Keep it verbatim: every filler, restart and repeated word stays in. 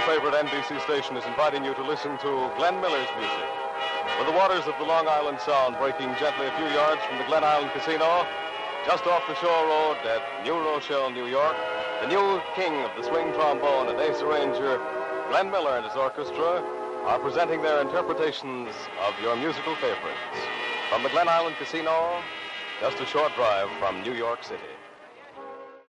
favorite N B C station is inviting you to listen to Glenn Miller's music. With the waters of the Long Island Sound breaking gently a few yards from the Glen Island Casino, just off the shore road at New Rochelle, New York, the new king of the swing trombone and ace arranger, Glenn Miller and his orchestra, are presenting their interpretations of your musical favorites. From the Glen Island Casino, just a short drive from New York City.